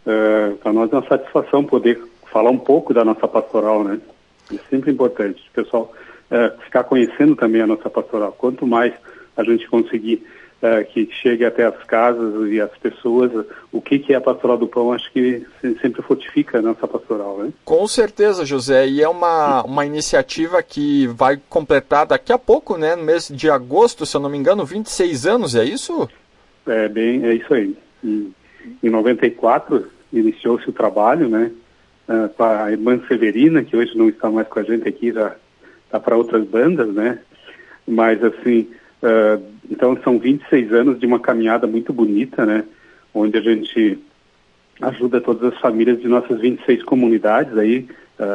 Para nós é uma satisfação poder falar um pouco da nossa pastoral, né? É sempre importante o pessoal ficar conhecendo também a nossa pastoral. Quanto mais a gente conseguir que chegue até as casas e as pessoas, o que é a Pastoral do Pão, acho que sempre fortifica a nossa pastoral, né? Com certeza, José, e é uma iniciativa que vai completar daqui a pouco, né, no mês de agosto, se eu não me engano, 26 anos, é isso? É isso aí. Em 94, iniciou-se o trabalho, né, com a irmã Severina, que hoje não está mais com a gente aqui, já está para outras bandas, né, mas assim... então são 26 anos de uma caminhada muito bonita, né? Onde a gente ajuda todas as famílias de nossas 26 comunidades aí,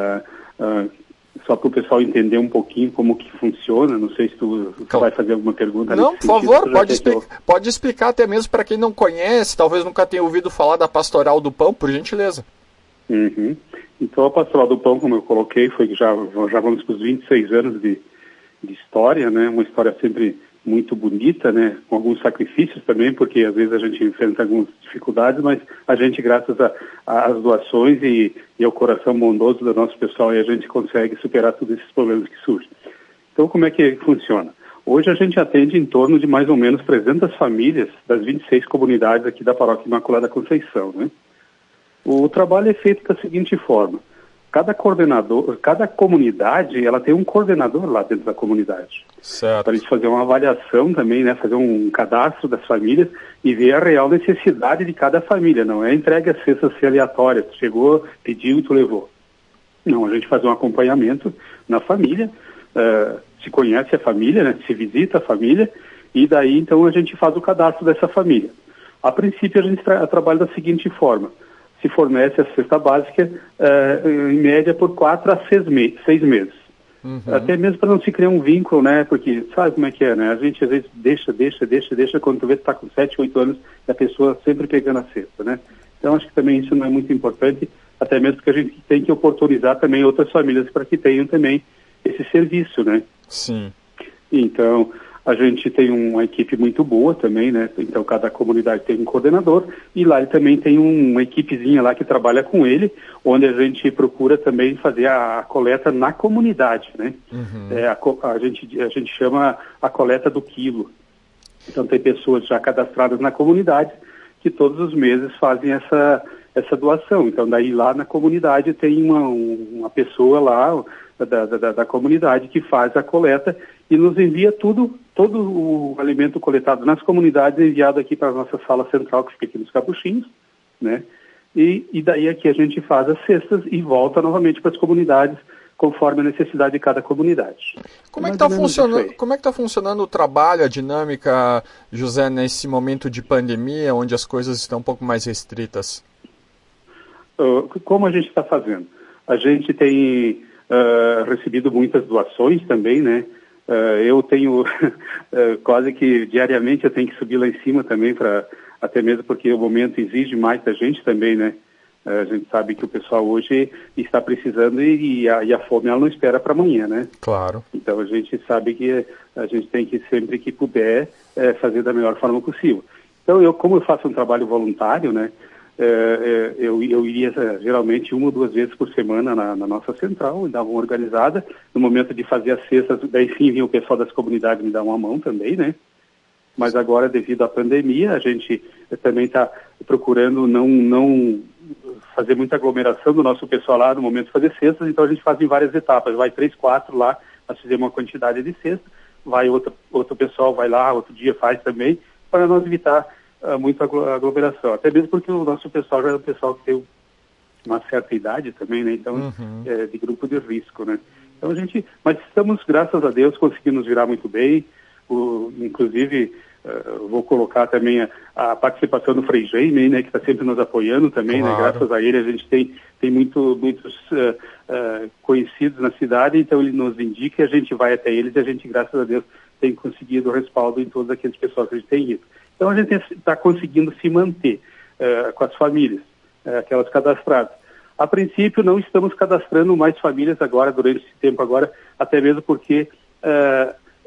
só para o pessoal entender um pouquinho como que funciona. Não sei se tu vai fazer alguma pergunta. Não, por favor, pode explicar até mesmo para quem não conhece, talvez nunca tenha ouvido falar da Pastoral do Pão, por gentileza. Uhum. Então a Pastoral do Pão, como eu coloquei, foi que já vamos para os 26 anos de história, né? Uma história sempre muito bonita, né, com alguns sacrifícios também, porque às vezes a gente enfrenta algumas dificuldades, mas a gente, graças às doações e ao coração bondoso do nosso pessoal, a gente consegue superar todos esses problemas que surgem. Então, como é que funciona? Hoje a gente atende em torno de mais ou menos 300 famílias das 26 comunidades aqui da Paróquia Imaculada Conceição, né? O trabalho é feito da seguinte forma: cada comunidade, ela tem um coordenador lá dentro da comunidade. Certo. Para a gente fazer uma avaliação também, né, fazer um cadastro das famílias e ver a real necessidade de cada família. Não é entregue a cesta assim, aleatória, tu chegou, pediu e tu levou. Não, a gente faz um acompanhamento na família, se conhece a família, né, se visita a família, e daí então a gente faz o cadastro dessa família. A princípio a gente trabalha da seguinte forma: se fornece a cesta básica em média por 4 a 6 meses. Uhum. Até mesmo para não se criar um vínculo, né? Porque sabe como é que é, né? A gente às vezes deixa, quando tu vê que está com 7, 8 anos, e a pessoa sempre pegando a cesta, né? Então acho que também isso não é muito importante, até mesmo porque a gente tem que oportunizar também outras famílias para que tenham também esse serviço, né? Sim. Então, a gente tem uma equipe muito boa também, né? Então, cada comunidade tem um coordenador e lá ele também tem uma equipezinha lá que trabalha com ele, onde a gente procura também fazer a coleta na comunidade, né? Uhum. A gente chama a coleta do quilo. Então, tem pessoas já cadastradas na comunidade que todos os meses fazem essa doação. Então, daí lá na comunidade tem uma pessoa lá da comunidade que faz a coleta e nos envia todo o alimento coletado nas comunidades enviado aqui para a nossa sala central, que fica aqui nos Capuchinhos, né? E daí aqui a gente faz as cestas e volta novamente para as comunidades, conforme a necessidade de cada comunidade. Como é que está funcionando o trabalho, a dinâmica, José, nesse momento de pandemia, onde as coisas estão um pouco mais restritas? Como a gente está fazendo? A gente tem recebido muitas doações também, né? Eu tenho quase que diariamente eu tenho que subir lá em cima também, até mesmo porque o momento exige mais da gente também, né? A gente sabe que o pessoal hoje está precisando e a fome ela não espera para amanhã, né? Claro. Então a gente sabe que a gente tem que, sempre que puder, fazer da melhor forma possível. Então como eu faço um trabalho voluntário, né? Eu iria geralmente 1 ou 2 vezes por semana na nossa central, dava uma organizada. No momento de fazer as cestas, daí sim vinha o pessoal das comunidades me dar uma mão também, né? Mas agora, devido à pandemia, a gente também está procurando não fazer muita aglomeração do nosso pessoal lá no momento de fazer cestas, então a gente faz em várias etapas. Vai 3, 4 lá, nós fizemos uma quantidade de cestas, vai outro pessoal, vai lá, outro dia faz também, para nós evitar muita aglomeração, até mesmo porque o nosso pessoal já é um pessoal que tem uma certa idade também, né? Então, de grupo de risco, né? Então mas estamos, graças a Deus, conseguindo nos virar muito bem, inclusive, vou colocar também a participação do Frei Jaime, né? Que está sempre nos apoiando também, claro. Né? Graças a ele a gente tem muitos conhecidos na cidade, então ele nos indica e a gente vai até eles e a gente, graças a Deus, tem conseguido o respaldo em todos aqueles pessoas que a gente tem ido. Então a gente está conseguindo se manter com as famílias, aquelas cadastradas. A princípio não estamos cadastrando mais famílias agora, durante esse tempo agora, até mesmo porque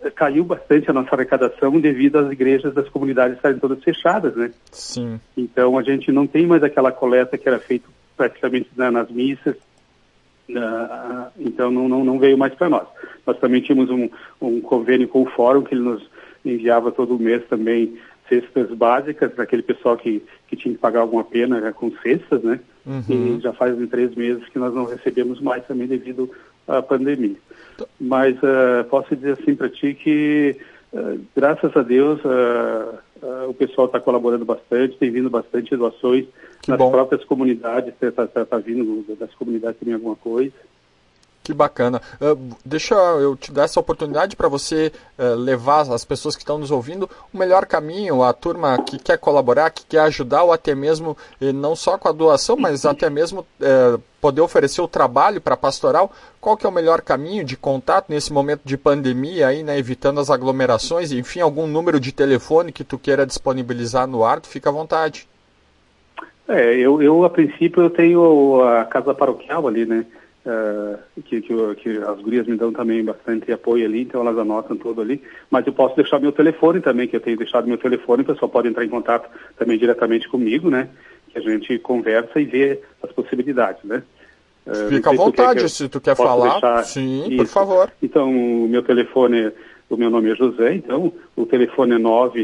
caiu bastante a nossa arrecadação devido às igrejas das comunidades estarem todas fechadas, né? Sim. Então a gente não tem mais aquela coleta que era feita praticamente nas missas, então não veio mais para nós. Nós também tínhamos um convênio com o Fórum, que ele nos enviava todo mês também cestas básicas para aquele pessoal que tinha que pagar alguma pena com cestas, né? E já faz 3 meses que nós não recebemos mais também devido à pandemia. Mas posso dizer assim para ti que, graças a Deus, o pessoal está colaborando bastante, tem vindo bastante doações nas próprias comunidades, está vindo das comunidades também alguma coisa. Que bacana. Deixa eu te dar essa oportunidade para você levar as pessoas que estão nos ouvindo o melhor caminho, a turma que quer colaborar, que quer ajudar, ou até mesmo, não só com a doação, mas até mesmo poder oferecer o trabalho para a pastoral. Qual que é o melhor caminho de contato nesse momento de pandemia, aí, né, evitando as aglomerações? Enfim, algum número de telefone que tu queira disponibilizar no ar, tu fica à vontade. Eu a princípio eu tenho a casa paroquial ali, né? Que as gurias me dão também bastante apoio ali, então elas anotam tudo ali, mas eu posso deixar meu telefone também, que eu tenho deixado meu telefone, o pessoal pode entrar em contato também diretamente comigo, né, que a gente conversa e vê as possibilidades, né. Fica à vontade, se tu quer falar, deixar... Sim, isso. Por favor. Então, o meu telefone, o meu nome é José, então o telefone é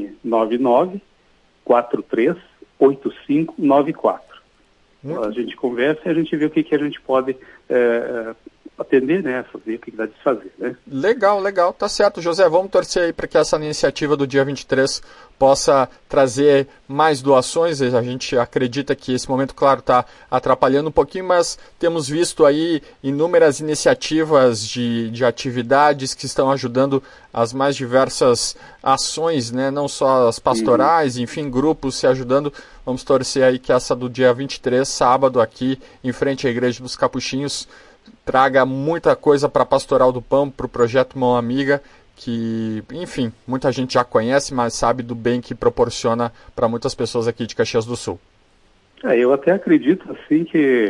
999-43-8594. A gente conversa e a gente vê o que a gente pode atender, né? Fazer o que dá de fazer, né? Legal. Tá certo, José. Vamos torcer aí para que essa iniciativa do dia 23 possa trazer mais doações. A gente acredita que esse momento, claro, está atrapalhando um pouquinho, mas temos visto aí inúmeras iniciativas de atividades que estão ajudando as mais diversas ações, né? Não só as pastorais, enfim, grupos se ajudando. Vamos torcer aí que essa do dia 23, sábado, aqui em frente à Igreja dos Capuchinhos, traga muita coisa para a Pastoral do Pão, para o Projeto Mão Amiga, que, enfim, muita gente já conhece, mas sabe do bem que proporciona para muitas pessoas aqui de Caxias do Sul. Eu até acredito, assim, que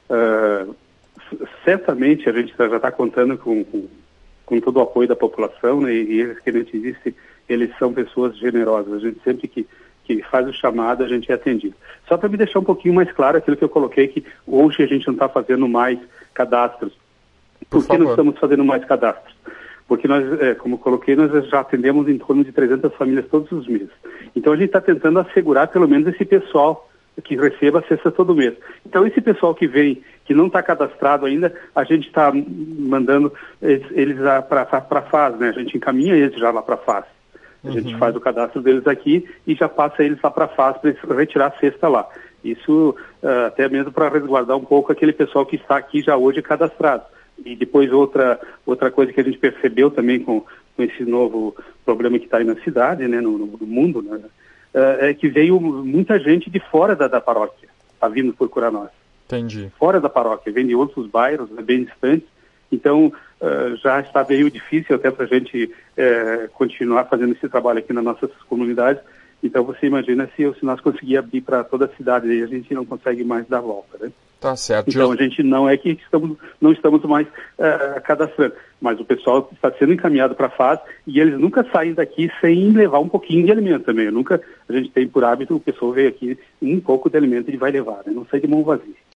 certamente a gente já está contando com todo o apoio da população, né, e eles que a gente disse, eles são pessoas generosas. A gente sempre que faz o chamado, a gente é atendido. Só para me deixar um pouquinho mais claro aquilo que eu coloquei, que hoje a gente não está fazendo mais cadastros. Por que não estamos fazendo mais cadastros? Porque nós, como eu coloquei, nós já atendemos em torno de 300 famílias todos os meses. Então a gente está tentando assegurar pelo menos esse pessoal que receba a cesta todo mês. Então esse pessoal que vem, que não está cadastrado ainda, a gente está mandando eles para a FAS, né? A gente encaminha eles já lá para a FAS. A gente faz o cadastro deles aqui e já passa eles lá para a FAS para eles retirar a cesta lá. Isso até mesmo para resguardar um pouco aquele pessoal que está aqui já hoje cadastrado. E depois outra coisa que a gente percebeu também com esse novo problema que está aí na cidade, né, no mundo, né, é que veio muita gente de fora da paróquia, está vindo procurar nós. Entendi. Fora da paróquia, vem de outros bairros, bem distantes. Então, já está meio difícil até para a gente continuar fazendo esse trabalho aqui nas nossas comunidades. Então, você imagina se nós conseguir abrir para toda a cidade, aí a gente não consegue mais dar volta, né? Tá certo. Então, a gente não é que não estamos mais cadastrando, mas o pessoal está sendo encaminhado para a FAS e eles nunca saem daqui sem levar um pouquinho de alimento também. A gente tem por hábito, o pessoal veio aqui um pouco de alimento e vai levar, né? Não sai de mão vazia.